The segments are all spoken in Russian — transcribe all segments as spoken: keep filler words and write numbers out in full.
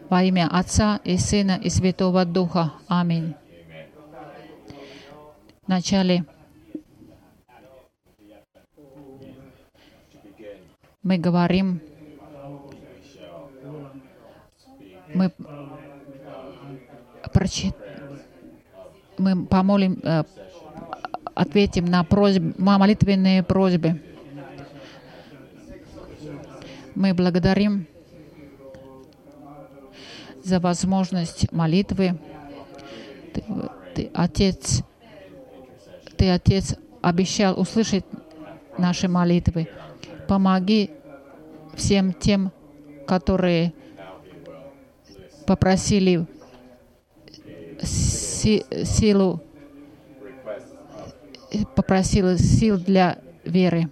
Во имя Отца и Сына и Святого Духа. Аминь. Вначале мы говорим, мы, прочи, мы помолим, ответим на просьбы, на молитвенные просьбы. Мы благодарим за возможность молитвы. Ты, ты, Отец, Ты, Отец, обещал услышать наши молитвы. Помоги всем тем, которые попросили си, силу, попросили сил для веры.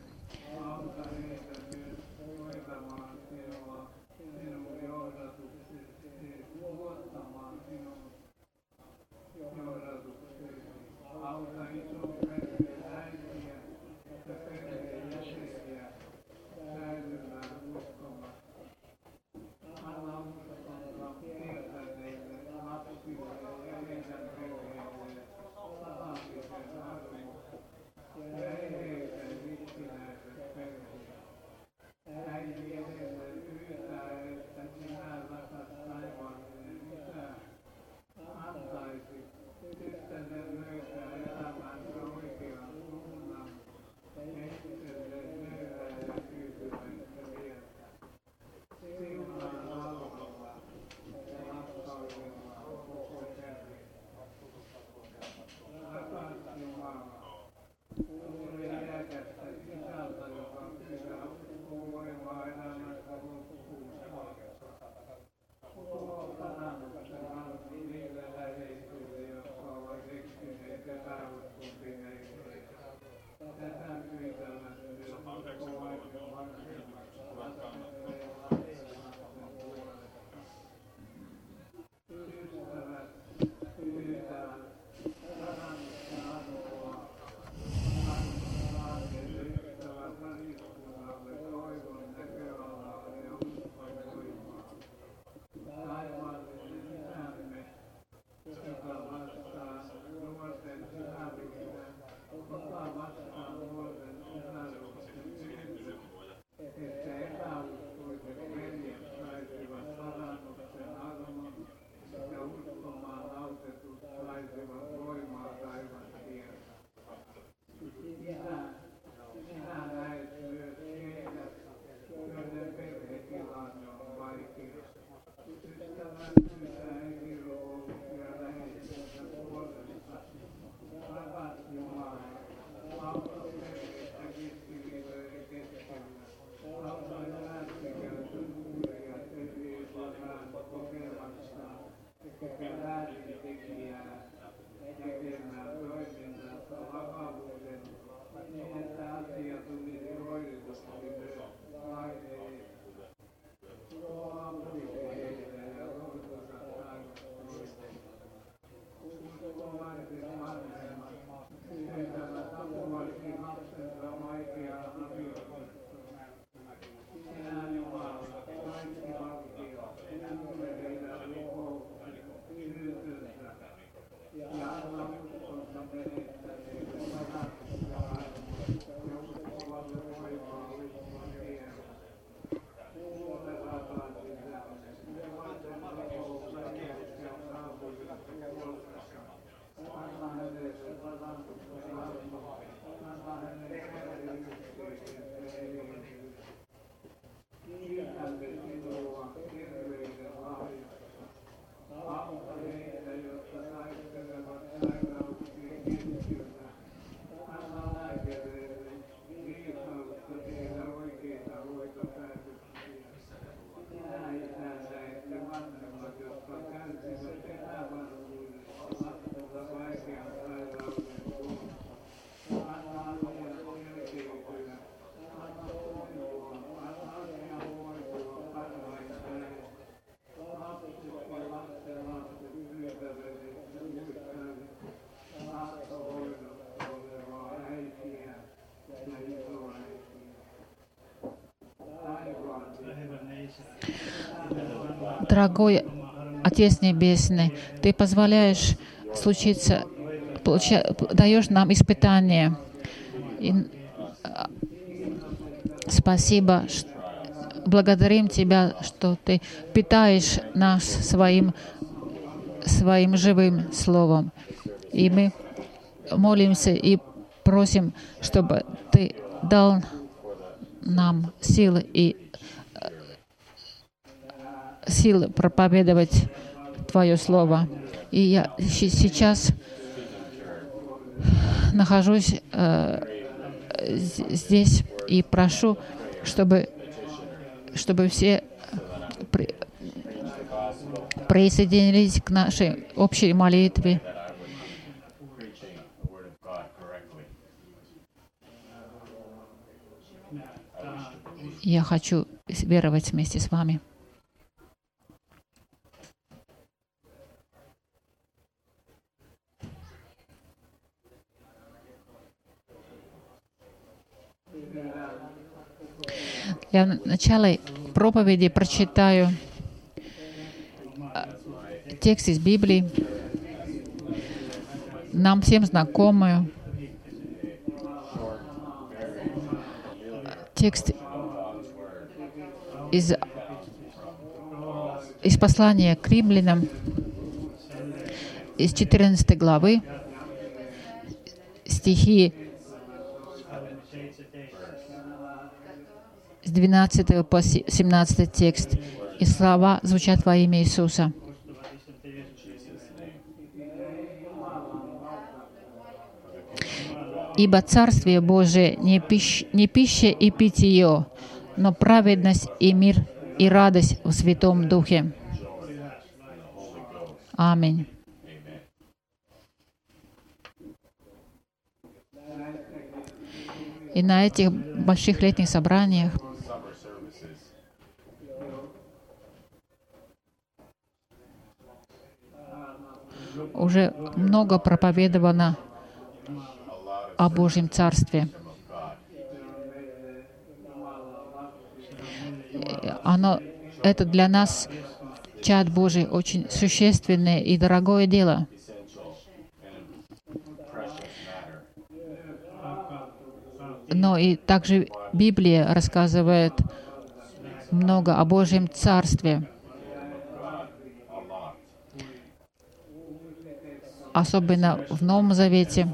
Дорогой Отец Небесный, Ты позволяешь случиться, получа, даешь нам испытания. И спасибо, благодарим Тебя, что Ты питаешь нас своим, своим живым словом. И мы молимся и просим, чтобы Ты дал нам силы и силы проповедовать Твое Слово. И я сейчас нахожусь э, здесь и прошу, чтобы, чтобы все при, присоединились к нашей общей молитве. Я хочу веровать вместе с вами. Я в начале проповеди прочитаю текст из Библии, нам всем знакомую. Текст из, из послания к римлянам, из четырнадцатой главы, стихи с двенадцатого по семнадцатый текст, и слова звучат во имя Иисуса. «Ибо Царствие Божие не, пищ, не пища и питье, но праведность и мир и радость в Святом Духе». Аминь. И на этих больших летних собраниях уже много проповедовано о Божьем Царстве. Оно, это для нас, чад Божий, очень существенное и дорогое дело. Но и также Библия рассказывает много о Божьем Царстве. Особенно в Новом Завете.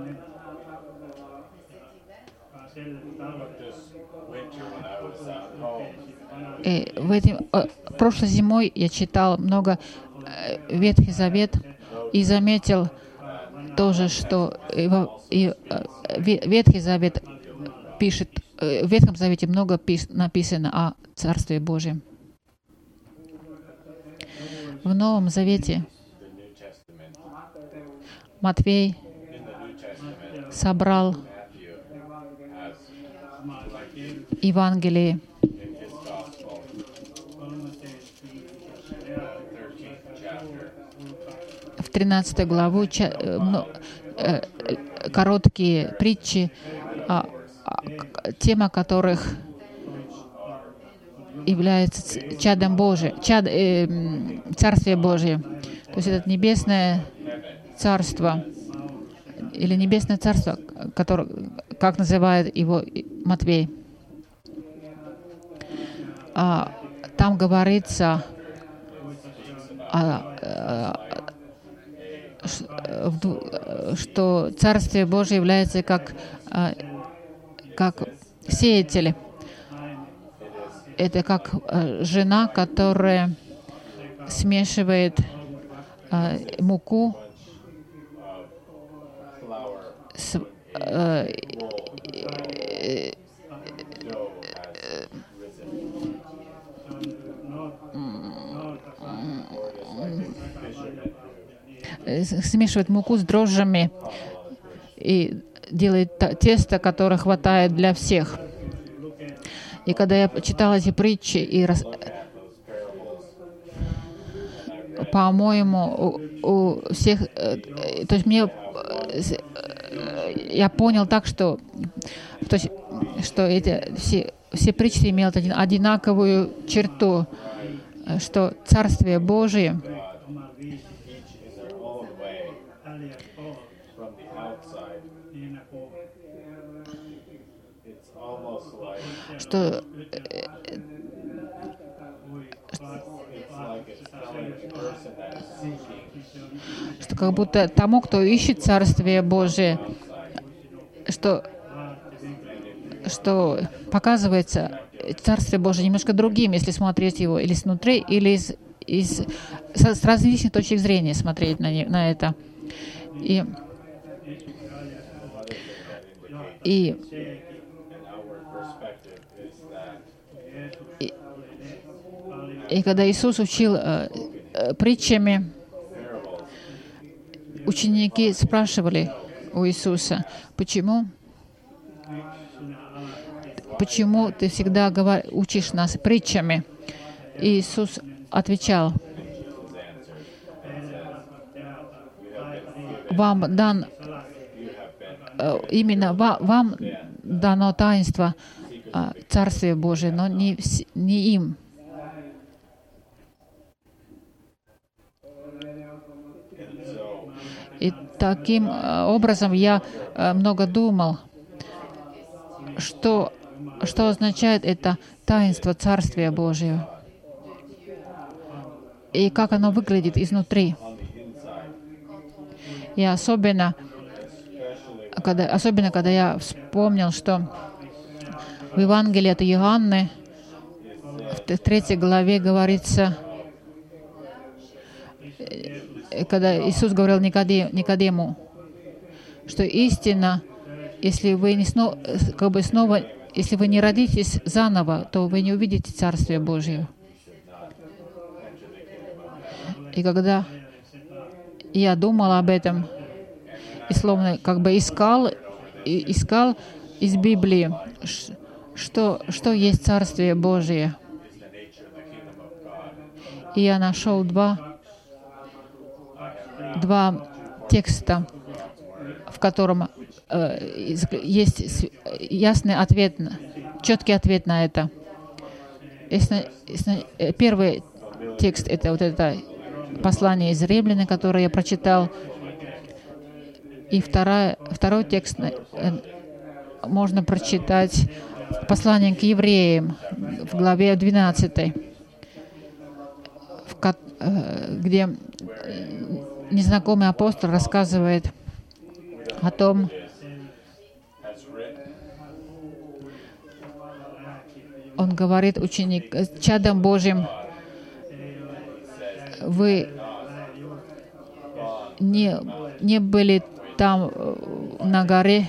И в этом, прошлой зимой я читал много Ветхий Завет и заметил тоже, что и, и, Ветхий Завет пишет, в Ветхом Завете много пис, написано о Царстве Божьем. В Новом Завете Матфей собрал Евангелие в тринадцатой главу, короткие притчи, тема которых является чадом Божиим, чад, э, Царствие Божие. То есть это небесное царство, или небесное царство, которое, как называет его Матвей. А, там говорится, а, а, что Царствие Божие является как, а, как сеятель. Это как а, жена, которая смешивает а, муку с, а, смешивает муку с дрожжами и делает тесто, которое хватает для всех. И когда я читала эти притчи, и рас... по-моему, у, у всех, то есть мне, я понял так, что, то есть, что эти все, все притчи имеют одинаковую черту, что Царствие Божие что что как будто тому, кто ищет Царствие Божие, что, что показывается Царствие Божие немножко другим, если смотреть его или снутри, или из, из, с, с различных точек зрения смотреть на, не, на это. И, и, и, и когда Иисус учил э, э, притчами, ученики спрашивали у Иисуса, почему, почему ты всегда говор, учишь нас притчами? И Иисус отвечал, вам дан, именно вам дано таинство Царствия Божия, но не, не им. И таким образом я много думал, что, что означает это таинство Царствия Божьего и как оно выглядит изнутри. И особенно когда, особенно, когда я вспомнил, что в Евангелии от Иоанна в третьей главе говорится, когда Иисус говорил Никодему, что истина, если вы не снова, как бы снова, если вы не родитесь заново, то вы не увидите Царствие Божие. И когда я думал об этом, и словно как бы искал, и искал из Библии, что, что есть Царствие Божие. И я нашел два, два текста, в котором э, есть ясный ответ, четкий ответ на это. Если, если, первый текст — это вот это послание из Римлян, которое я прочитал. И вторая, второй текст можно прочитать в послании к евреям в главе двенадцатой, где незнакомый апостол рассказывает о том, он говорит ученик, чадом Божьим, вы не, не были там на горе,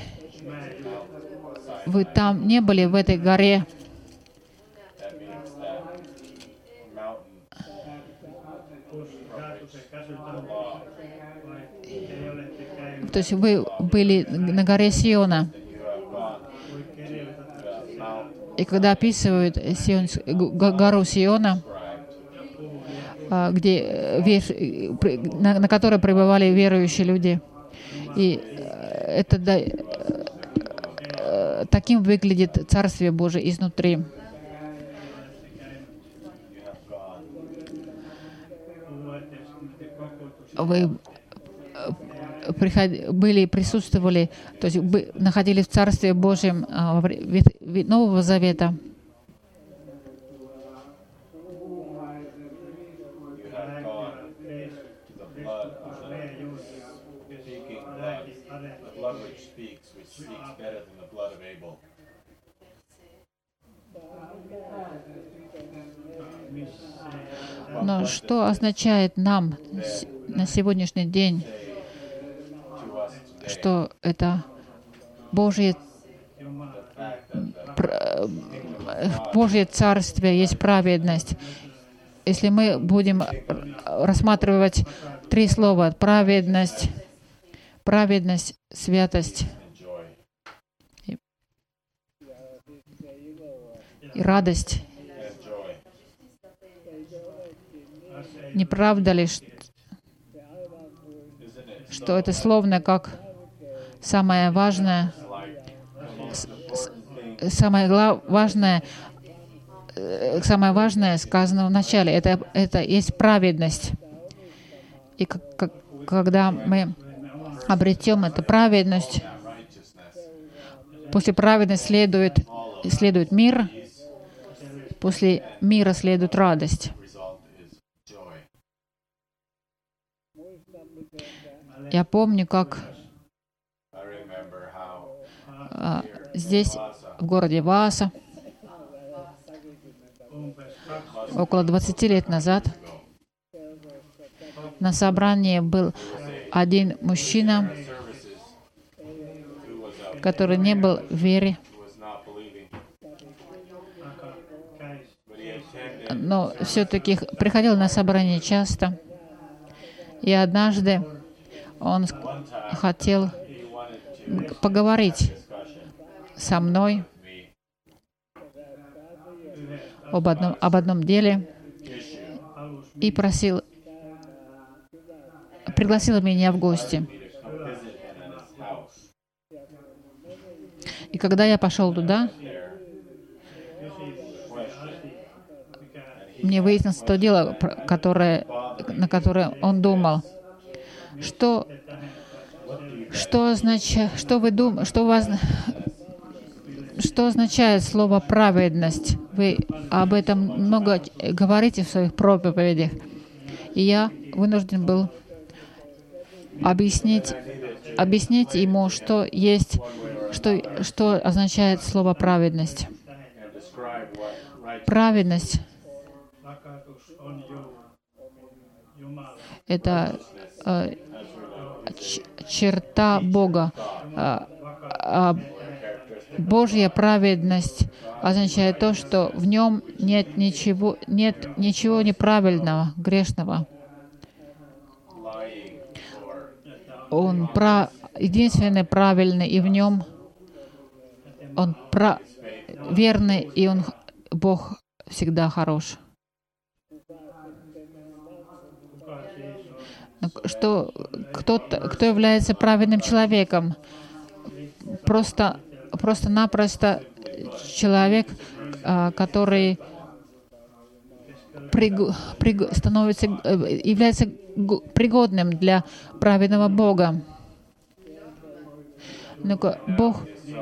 вы там не были в этой горе, то есть вы были на горе Сиона. И когда описывают Сион, гору Сиона, где, на, на которой пребывали верующие люди, и это да, таким выглядит Царствие Божие изнутри. Вы приходили, были, присутствовали, то есть находились в Царстве Божьем Нового Завета. Но что означает нам на сегодняшний день, что это Божье, Божье Царствие есть праведность? Если мы будем рассматривать три слова: праведность, праведность, святость и, и радость. Не правда ли, что это словно как самое важное, самое важное, самое важное сказано в начале? Это, это есть праведность. И как, как, когда мы обретем эту праведность, после праведности следует, следует мир, После мира следует радость. Я помню, как а, здесь, в городе Вааса, около двадцати лет назад, на собрании был один мужчина, который не был в вере, но все-таки приходил на собрание часто. И однажды он хотел поговорить со мной об одном, об одном деле и просил, пригласил меня в гости. И когда я пошел туда, мне выяснилось то дело, которое, на которое он думал. Что, что, означает, что вы думаете, что у вас, что означает слово праведность? Вы об этом много говорите в своих проповедях. И я вынужден был объяснить, объяснить ему, что есть, что, что означает слово праведность. Праведность — это э, черта Бога. А, а Божья праведность означает то, что в нем нет ничего, нет ничего неправильного, грешного. Он прав, единственный правильный, и в нем он прав, верный, и он Бог всегда хорош. Что кто, кто является праведным человеком? Просто, просто-напросто человек, который приг, приг, становится, является пригодным для праведного Бога. Но Бог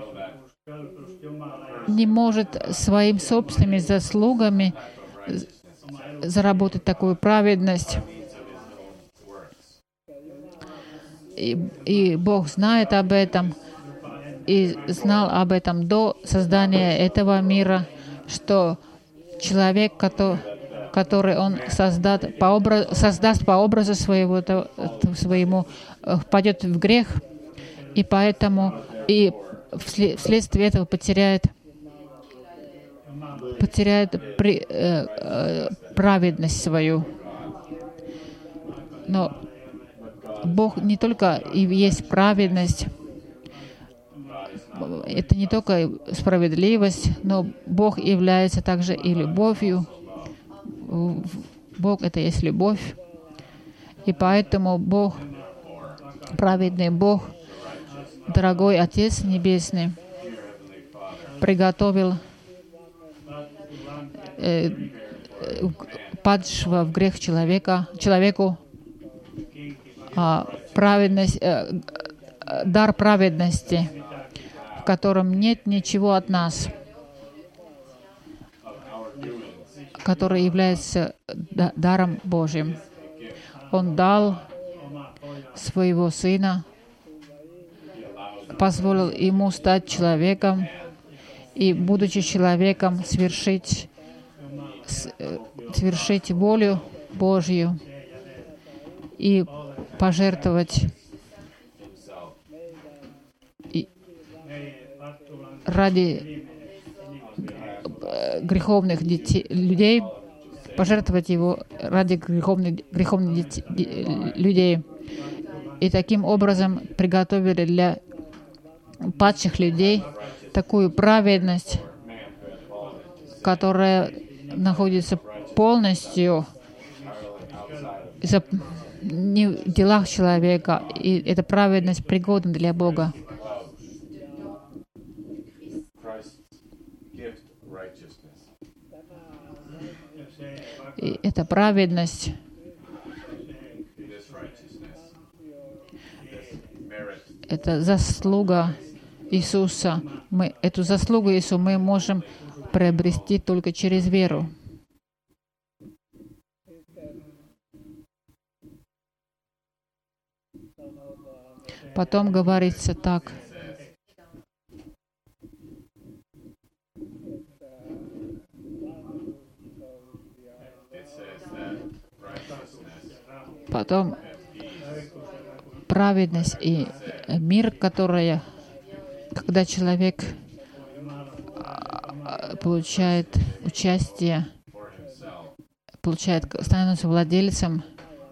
не может своими собственными заслугами заработать такую праведность. И, и Бог знает об этом, и знал об этом до создания этого мира, что человек, который, который Он создаст по, образ, создаст по образу своего, то, своему, впадет в грех, и поэтому и вслед, вследствие этого потеряет, потеряет при, э, э, праведность свою. Но Бог не только и есть праведность, это не только справедливость, но Бог является также и любовью. Бог — это есть любовь. И поэтому Бог, праведный Бог, дорогой Отец Небесный, приготовил э, падшего в грех человека, человеку а, праведность, э, дар праведности, в котором нет ничего от нас, который является даром Божьим. Он дал своего Сына, позволил Ему стать человеком и, будучи человеком, свершить, свершить волю Божью и пожертвовать и ради греховных детей, людей, пожертвовать Его ради греховных, греховных детей, людей. И таким образом приготовили для падших людей такую праведность, которая находится полностью не в делах человека, и эта праведность пригодна для Бога. И эта праведность это заслуга Иисуса. Мы, эту заслугу Иисуса мы можем приобрести только через веру. Потом говорится так. Потом праведность и мир, которая, когда человек получает участие, получает, становится владельцем,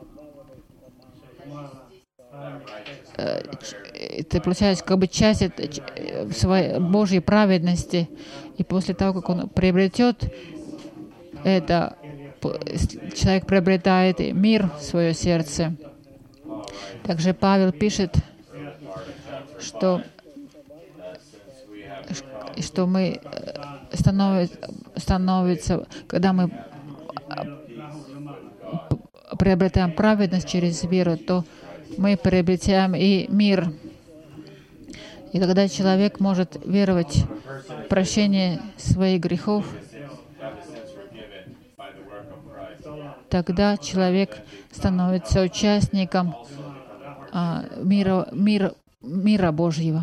это получается как бы часть своей Божьей праведности, и после того, как он приобретет это, человек приобретает мир в свое сердце. Также Павел пишет, что, что мы становится, становится, когда мы приобретаем праведность через веру, то мы приобретаем и мир. И когда человек может веровать в прощение своих грехов, тогда человек становится участником а, мира, мира, мира Божьего.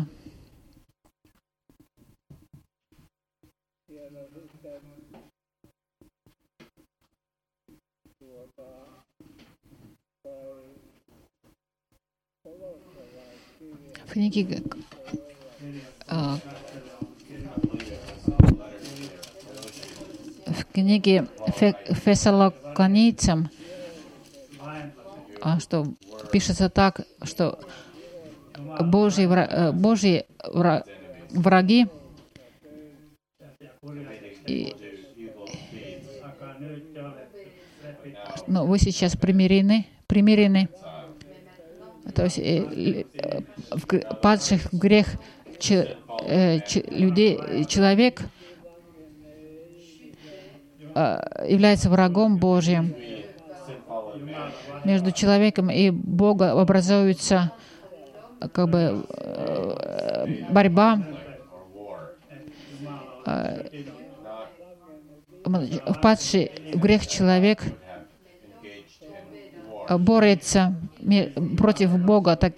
В книге а, в книге Фессалоникийцам, а, что пишется так, что Божьи, вра, Божьи вра, враги и, ну, вы сейчас примирены, примирены. То есть э, э, в, падших в грех че, э, че, людей, человек э, является врагом Божьим. Между человеком и Богом образуется как бы э, борьба. Э, впадший в грех человек борется против Бога. Так,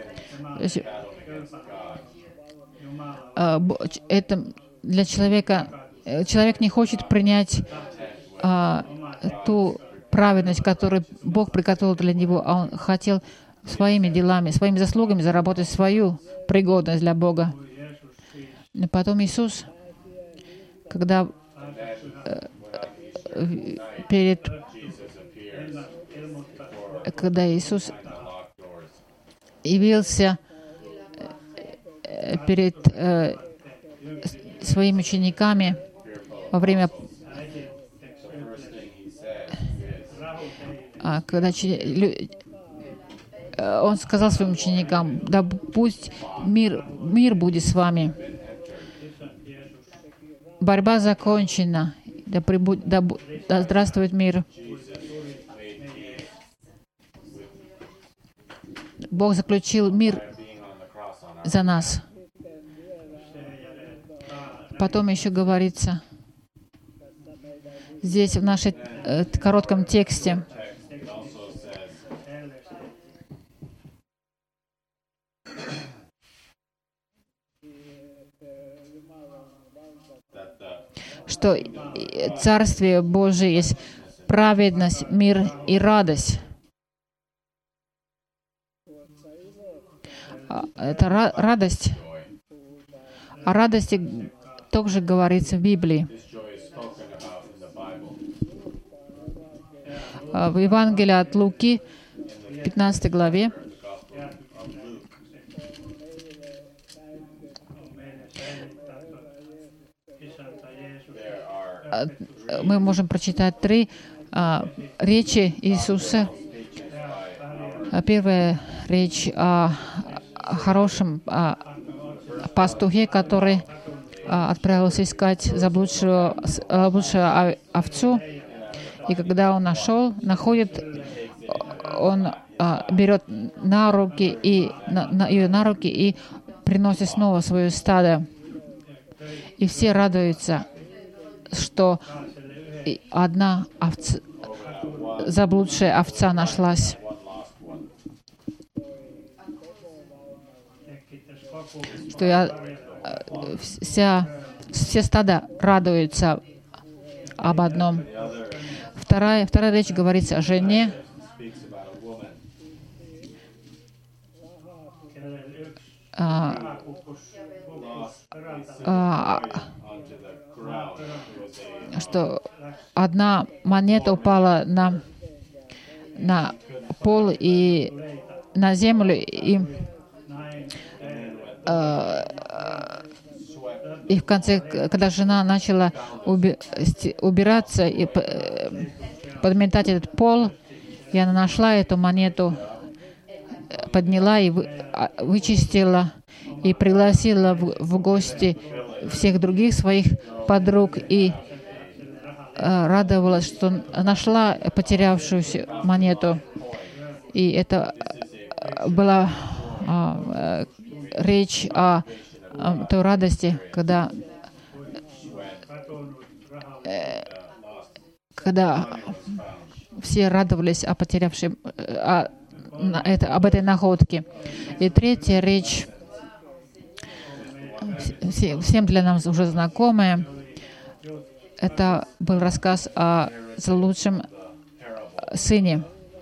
это для человека, человек не хочет принять а, ту праведность, которую Бог приготовил для него, а он хотел своими делами, своими заслугами заработать свою пригодность для Бога. И потом Иисус, когда э, перед когда Иисус явился перед э, своими учениками во время, а, когда он сказал своим ученикам: да пусть мир, мир будет с вами. Борьба закончена. Да, прибудь, да, да здравствует мир. Бог заключил мир за нас. Потом еще говорится здесь, в нашем э, коротком тексте, что Царствие Божие есть праведность, мир и радость. Это радость. О радости также говорится в Библии. В Евангелии от Луки, в пятнадцатой главе, мы можем прочитать три а, речи Иисуса. Первая речь о хорошем а, пастухе, который а, отправился искать заблудшую, заблудшую овцу. И когда он нашел, находит, он а, берет на руки и, на, на, ее на руки и приносит снова свое стадо. И все радуются. что одна овца, заблудшая овца нашлась. Что я, вся, все стада радуются об одном. Вторая, вторая речь говорится о жене, а, а, что одна монета упала на, на пол и на землю, и, а, и в конце, когда жена начала уби, убираться и подметать этот пол, и она нашла эту монету, подняла и вы, вычистила, и пригласила в, в гости всех других своих подруг, и э, радовалась, что нашла потерявшуюся монету. И это была э, речь о, о той радости, когда, э, когда все радовались о потерявшей, о, это, об этой находке. И третья речь, всем для нас уже знакомая, это был рассказ о лучшем сыне,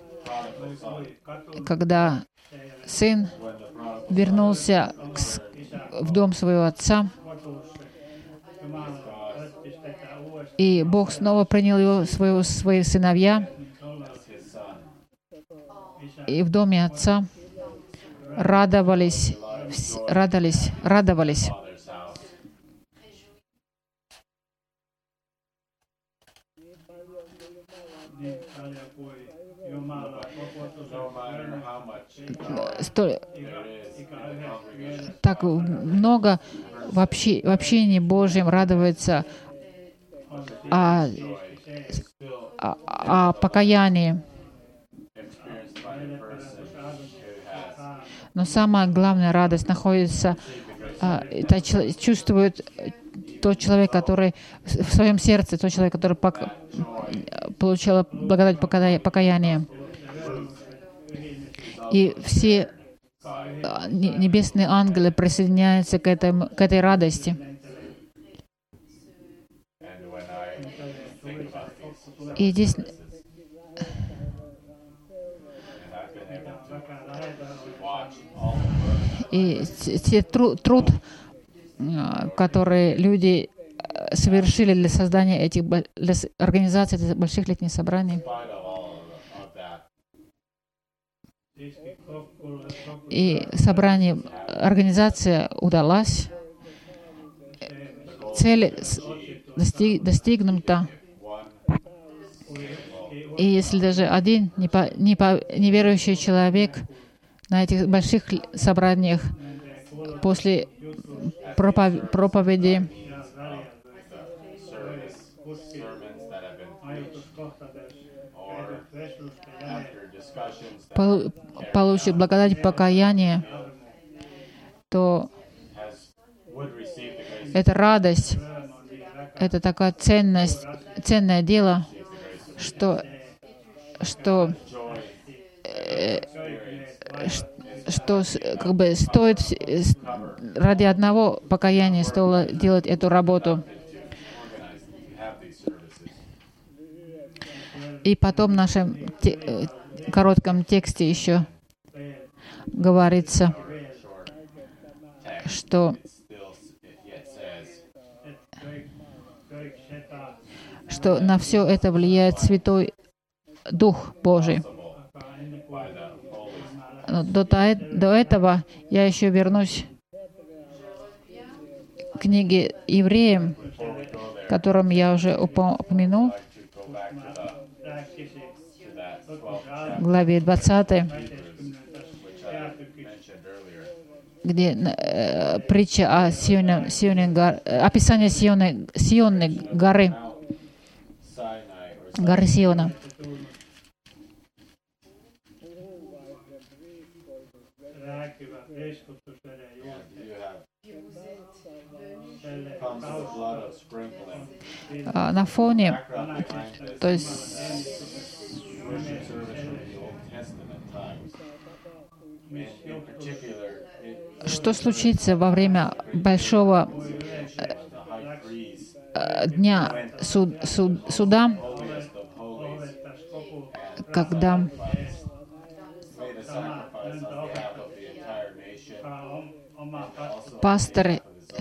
когда сын вернулся к, в дом своего отца, и Бог снова принял его, своего, свои сыновья, и в доме отца радовались, радовались, радовались. Сто... Так много в, общи... в общении Божьем радуется о, о... о покаянии. Но самая главная радость находится, это чувствует тот человек, который в своем сердце, тот человек, который пока, получил благодать покаяния. И все небесные ангелы присоединяются к этой, к этой радости. И здесь и те труд, труд, который люди совершили для создания этих, для организации этих больших летних собраний, и собрание, организация удалась, цель достиг, достигнута. И если даже один неверующий человек на этих больших собраниях после проповеди получит благодать покаяния, то это радость, это такая ценность, ценное дело, что, что, э, что как бы стоит ради одного покаяния стоило делать эту работу. И потом в нашем те, коротком тексте еще говорится, что, что на все это влияет Святой Дух Божий. Но до, до этого я еще вернусь к книге Евреям, которым я уже упомянул, в главе двадцатой, где э, притча о Сионе, Сионе, гор, описание Сионы, Сионной горы, горы Сиона. А на фоне, то есть, что случится во время большого э, дня суд, суд, суда, когда пасторы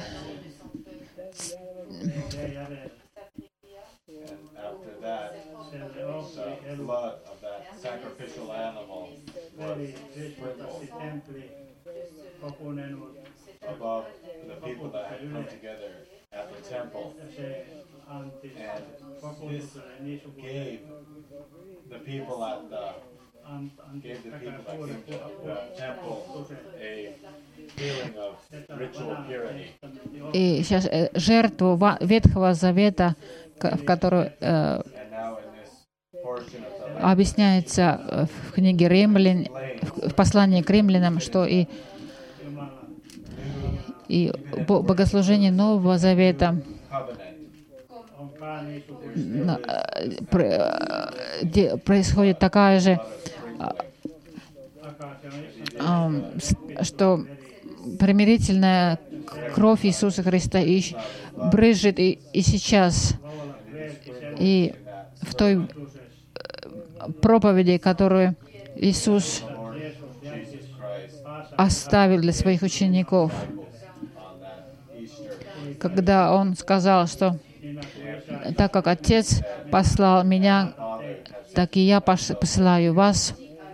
above the people that had come together at the temple. And this gave the people at the gave the people that came to the temple a feeling of ritual purity. И сейчас э, жертву ва- Ветхого Завета, к- в которую э, And now in this portion of the объясняется э, в книге Римлян, в, в послании к римлянам, что и, и бо- богослужение Нового Завета на- э, пр- э, де- происходит такая же, э, с- что примирительная кровь Иисуса Христа и щ- брызжет и, и сейчас, и в той э, проповеди, которую Иисус оставил для своих учеников, когда Он сказал, что так как Отец послал Меня, так и Я пош- посылаю вас,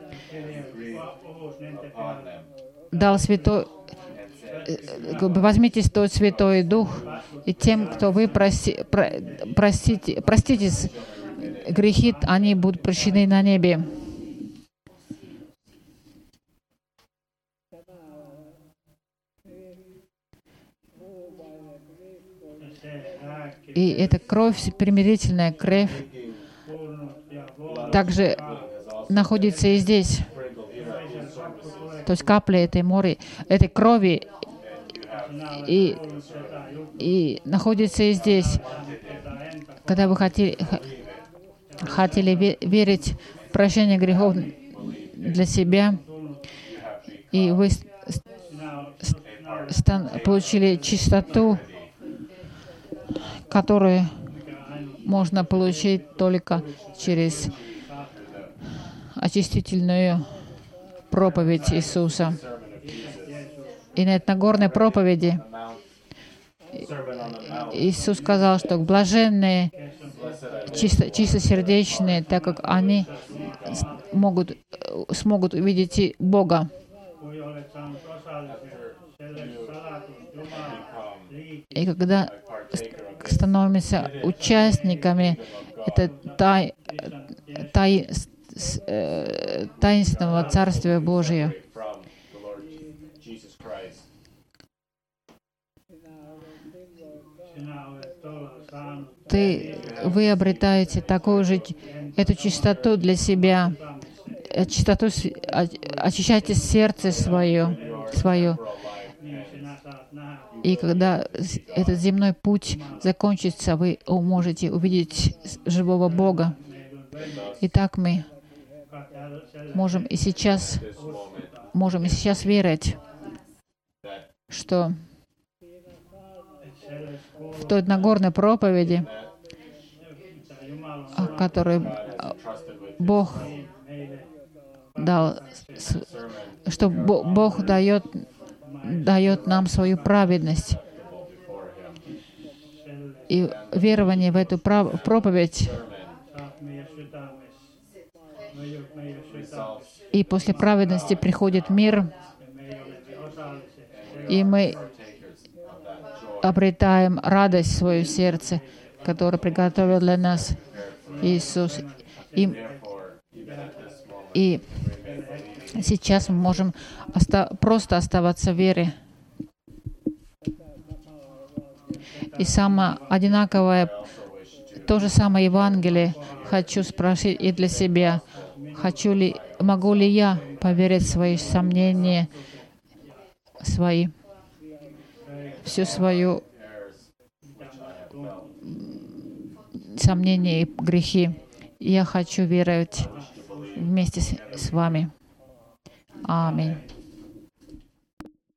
дал Святой, э, как бы возьмите тот Святой Дух, и тем, кто вы проси, про, простите, проститесь грехи, они будут прощены на небе. И эта кровь, примирительная кровь, также находится и здесь. То есть капля этой моря, этой крови и, и находится и здесь. Когда вы хотели, х- хотели ве- верить в прощение грехов для себя, и вы с- с- стан- получили чистоту, которую можно получить только через очистительную проповедь Иисуса. И на этой Нагорной проповеди Иисус сказал, что блаженные, чисто, чистосердечные, так как они с- могут, э, смогут увидеть и Бога. И когда с- становимся участниками это тай, тай, с- э, таинственного Царствия Божия, from the Lord Jesus Christ. ты, вы обретаете такую же ч- эту чистоту для себя, э, чистоту, с- оч- очищайте сердце свое, свое. И когда с- этот земной путь закончится, вы о- можете увидеть с- живого Бога. Итак, мы можем и сейчас, можем и сейчас верить, что в той Нагорной проповеди, а, которую а, Бог дал, с- что Бо- Бог дает, дает нам свою праведность. И верование в эту прав- проповедь, и после праведности приходит мир, и мы обретаем радость в свое сердце, которое приготовил для нас Иисус. И, и сейчас мы можем оста- просто оставаться в вере. И самое одинаковое, то же самое Евангелие хочу спросить и для себя. Хочу ли, могу ли я поверить в свои сомнения, свои, всю свою сомнения и грехи. Я хочу веровать вместе с, с вами. Аминь.